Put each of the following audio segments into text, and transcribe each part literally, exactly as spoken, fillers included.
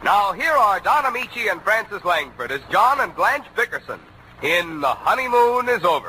Now, here are Don Amici and Francis Langford as John and Blanche Bickerson in The Honeymoon is Over.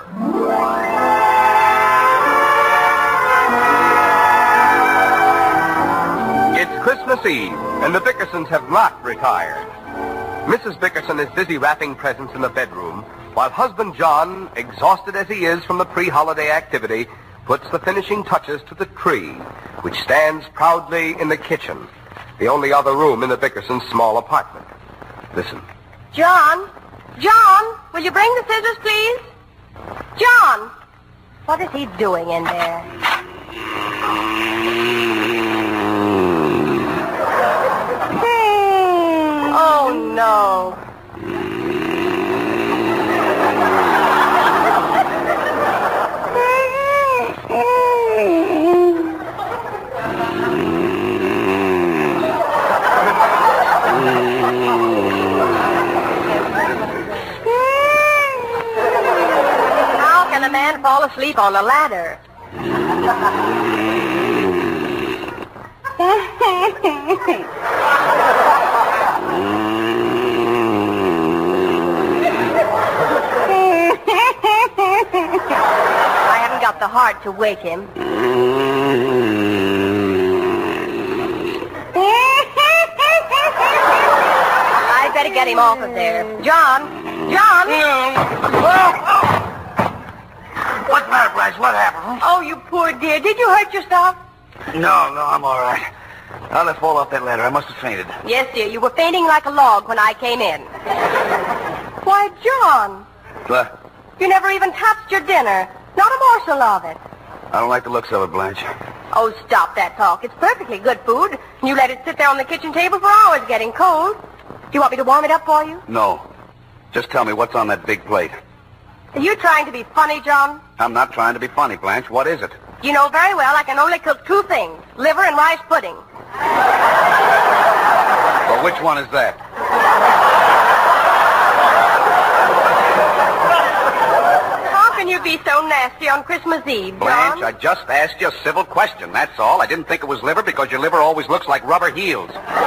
It's Christmas Eve, and the Bickersons have not retired. Missus Bickerson is busy wrapping presents in the bedroom, while husband John, exhausted as he is from the pre-holiday activity, puts the finishing touches to the tree, which stands proudly in the kitchen, the only other room in the Bickersons' small apartment. Listen. John? John, will you bring the scissors, please? John! What is he doing in there? Hmm. Oh, no. How can a man fall asleep on a ladder? I haven't got the heart to wake him. I better get him off of there. John! John! What's the matter, Blanche? What happened? Oh, you poor dear. Did you hurt yourself? No, no, I'm all right. I let fall off that ladder. I must have fainted. Yes, dear. You were fainting like a log when I came in. Why, John, What? you never even touched your dinner. Not a morsel of it. I don't like the looks of it, Blanche. Oh, stop that talk. It's perfectly good food. You let it sit there on the kitchen table for hours getting cold. Do you want me to warm it up for you? No. Just tell me what's on that big plate. Are you trying to be funny, John? I'm not trying to be funny, Blanche. What is it? You know very well I can only cook two things, liver and rice pudding. Well, which one is that? How can you be so nasty on Christmas Eve, John? Blanche, I just asked you a civil question, that's all. I didn't think it was liver because your liver always looks like rubber heels.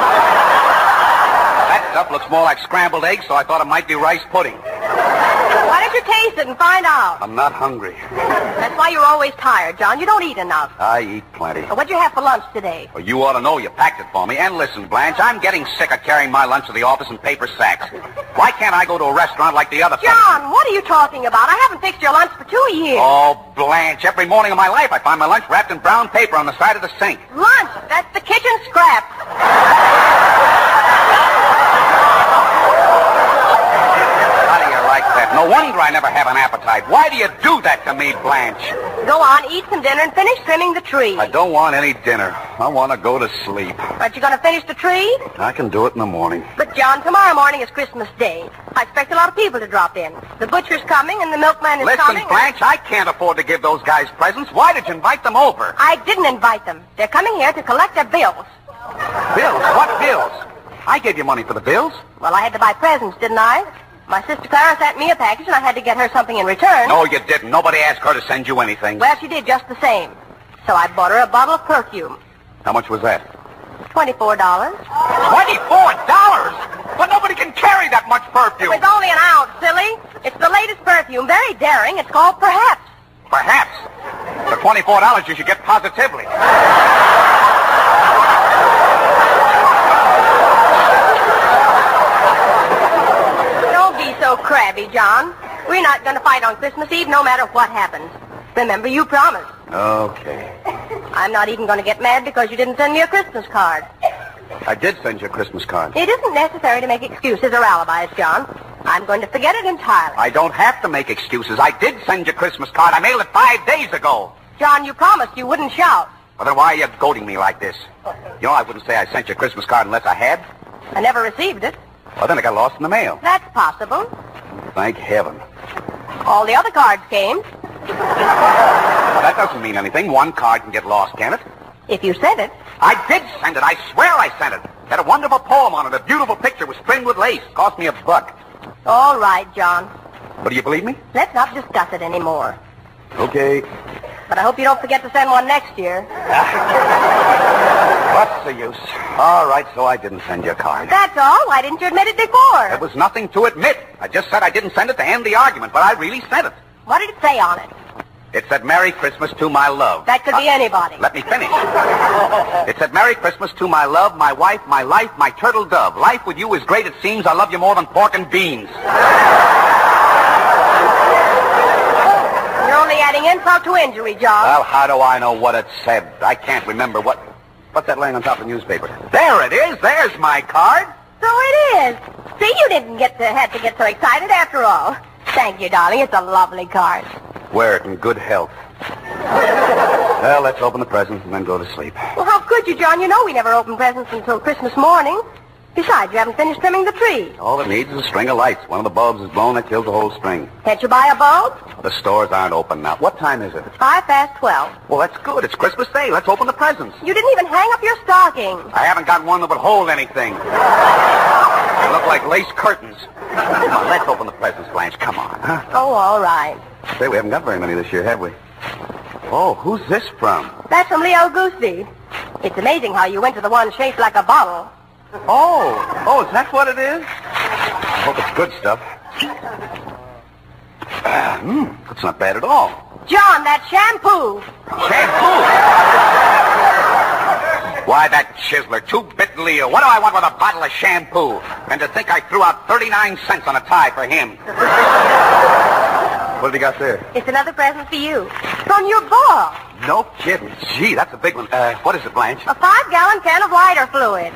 That stuff looks more like scrambled eggs, so I thought it might be rice pudding. Why don't you taste it and find out? I'm not hungry. That's why you're always tired, John. You don't eat enough. I eat plenty. What'd you have for lunch today? Well, you ought to know you packed it for me. And listen, Blanche, I'm getting sick of carrying my lunch to the office in paper sacks. Why can't I go to a restaurant like the other fellas? John, what are you talking about? I haven't fixed your lunch for two years. Oh, Blanche, every morning of my life I find my lunch wrapped in brown paper on the side of the sink. Lunch? That's the kitchen scraps. How do you like that? No wonder I never have an appetite. Why do you do that to me, Blanche? Go on, eat some dinner and finish trimming the tree. I don't want any dinner. I want to go to sleep. But you gonna finish the tree? I can do it in the morning. But, John, tomorrow morning is Christmas Day. I expect a lot of people to drop in. The butcher's coming and the milkman is Listen, coming. Blanche, I can't afford to give those guys presents. Why did you invite them over? I didn't invite them. They're coming here to collect their bills. Bills? What bills? I gave you money for the bills. Well, I had to buy presents, didn't I? My sister Clara sent me a package, and I had to get her something in return. No, you didn't. Nobody asked her to send you anything. Well, she did just the same. So I bought her a bottle of perfume. How much was that? Twenty-four dollars. Twenty-four dollars? But nobody can carry that much perfume. It's only an ounce, silly. It's the latest perfume. Very daring. It's called Perhaps. Perhaps. For twenty-four dollars, you should get Positively. Don't be so crabby, John. We're not going to fight on Christmas Eve no matter what happens. Remember, you promised. Okay. I'm not even going to get mad because you didn't send me a Christmas card. I did send you a Christmas card. It isn't necessary to make excuses or alibis, John. I'm going to forget it entirely. I don't have to make excuses. I did send you a Christmas card. I mailed it five days ago. John, you promised you wouldn't shout. Well, then why are you goading me like this? You know, I wouldn't say I sent you a Christmas card unless I had. I never received it. Well, then it got lost in the mail. That's possible. Thank heaven. All the other cards came. Well, that doesn't mean anything. One card can get lost, can it? If you said it. I did send it. I swear I sent it. Had a wonderful poem on it. A beautiful picture was trimmed with lace. Cost me a buck. All right, John. But do you believe me? Let's not discuss it anymore. Okay. But I hope you don't forget to send one next year. What's the use? All right, so I didn't send you a card. That's all. Why didn't you admit it before? There was nothing to admit. I just said I didn't send it to end the argument, but I really sent it. What did it say on it? It said, Merry Christmas to my love. That could be anybody. Let me finish. It said, Merry Christmas to my love, my wife, my life, my turtle dove. Life with you is great, it seems. I love you more than pork and beans. You're only adding insult to injury, John. Well, how do I know what it said? I can't remember what... What's that laying on top of the newspaper? There it is. There's my card. So it is. See, you didn't get to have to get so excited after all. Thank you, darling. It's a lovely card. Wear it in good health. Well, let's open the presents and then go to sleep. Well, how could you, John? You know we never open presents until Christmas morning. Besides, you haven't finished trimming the tree. All it needs is a string of lights. One of the bulbs is blown, that kills the whole string. Can't you buy a bulb? The stores aren't open now. What time is it? Five past twelve. Well, that's good. It's Christmas Day. Let's open the presents. You didn't even hang up your stocking. I haven't got one that would hold anything. They look like lace curtains. Come on, let's open the presents, Blanche. Come on, huh? Oh, all right. Say, we haven't got very many this year, have we? Oh, who's this from? That's from Leo Goosey. It's amazing how you went to the one shaped like a bottle. Oh, oh, is that what it is? I hope it's good stuff. Uh, mm, that's not bad at all. John, that shampoo. Shampoo? Why, that chiseler, two-bit Leo. What do I want with a bottle of shampoo? And to think I threw out thirty-nine cents on a tie for him. What have you got there? It's another present for you. From your ball. No kidding. Gee, that's a big one. Uh, what is it, Blanche? A five-gallon can of lighter fluid.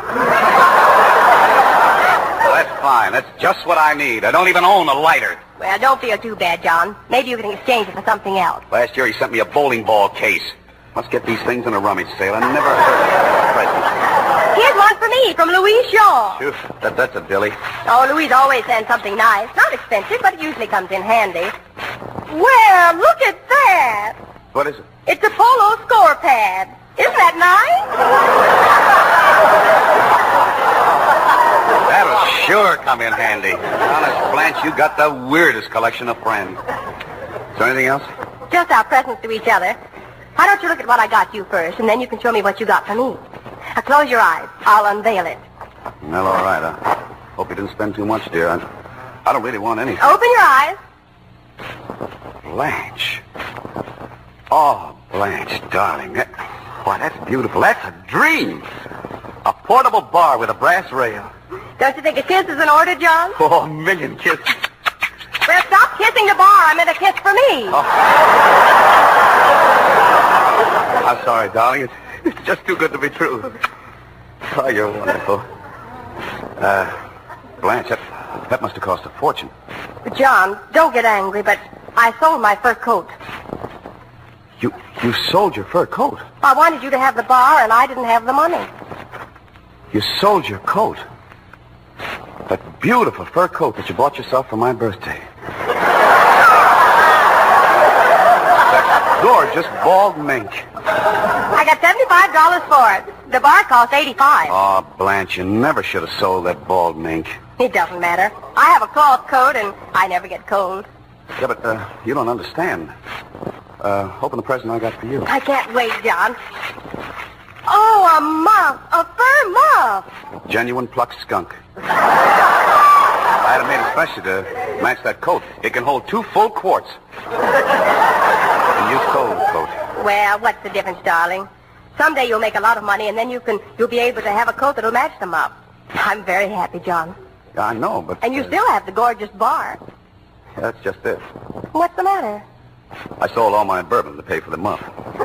Well, that's fine. That's just what I need. I don't even own a lighter. Well, don't feel too bad, John. Maybe you can exchange it for something else. Last year he sent me a bowling ball case. Let's get these things in a rummage sale. I never heard of presents. Here's one for me from Louise Shaw. Phew, that, that's a dilly. Oh, Louise always sends something nice. Not expensive, but it usually comes in handy. Well, look at that. What is it? It's a polo score pad. Isn't that nice? That'll sure come in handy. Honest, Blanche, you got the weirdest collection of friends. Is there anything else? Just our presents to each other. Why don't you look at what I got you first, and then you can show me what you got for me. Now, close your eyes. I'll unveil it. Well, all right. I hope you didn't spend too much, dear. I, I don't really want anything. Open your eyes. Blanche. Oh, Blanche, darling. That, why, that's beautiful. That's a dream. A portable bar with a brass rail. Don't you think a kiss is in order, John? Oh, a million kisses. Well, stop kissing the bar. I meant a kiss for me. Oh. I'm sorry, darling. It's, it's just too good to be true. Oh, you're wonderful. Uh, Blanche, that, that must have cost a fortune. John, don't get angry, but I sold my fur coat. You you sold your fur coat? I wanted you to have the bar, and I didn't have the money. You sold your coat? That beautiful fur coat that you bought yourself for my birthday. That gorgeous bald mink. I got seventy-five dollars for it. The bar cost eighty-five dollars. Oh, Blanche, you never should have sold that bald mink. It doesn't matter. I have a cloth coat, and I never get cold. Yeah, but uh, you don't understand. Uh, open the present I got for you. I can't wait, John. Oh, a muff. A fur muff. Genuine plucked skunk. I had it made especially to match that coat. It can hold two full quarts. And you sold the coat. Well, what's the difference, darling? Someday you'll make a lot of money, and then you can you'll be able to have a coat that'll match them up. I'm very happy, John. Yeah, I know, but... And you uh, still have the gorgeous bar. Yeah, that's just it. What's the matter? I sold all my bourbon to pay for the muff.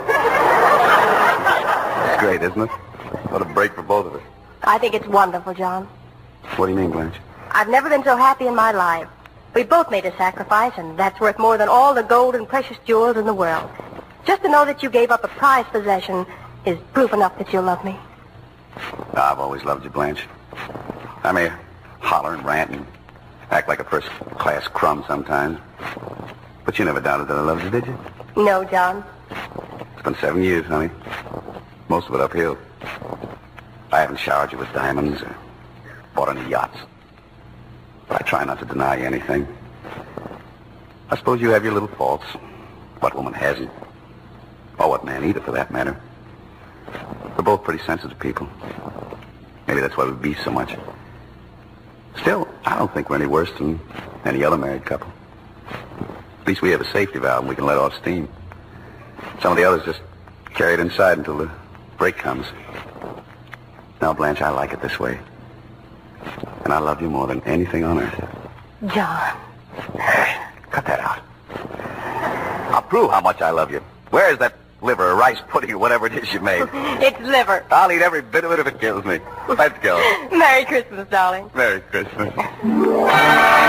It's great, isn't it? What a break for both of us. I think it's wonderful, John. What do you mean, Blanche? I've never been so happy in my life. We both made a sacrifice, and that's worth more than all the gold and precious jewels in the world. Just to know that you gave up a prized possession is proof enough that you love me. I've always loved you, Blanche. I may holler and rant and act like a first-class crumb sometimes. But you never doubted that I loved you, did you? No, John. It's been seven years, honey. Most of it uphill. I haven't showered you with diamonds or bought any yachts. But I try not to deny you anything. I suppose you have your little faults. What woman hasn't? Or what man either, for that matter. We're both pretty sensitive people. Maybe that's why we beef so much. Still, I don't think we're any worse than any other married couple. At least we have a safety valve and we can let off steam. Some of the others just carry it inside until the break comes. Now, Blanche, I like it this way. And I love you more than anything on earth. John. Cut that out. I'll prove how much I love you. Where is that liver or rice pudding or whatever it is you made? It's liver. I'll eat every bit of it if it kills me. Let's go. Merry Christmas, darling. Merry Christmas.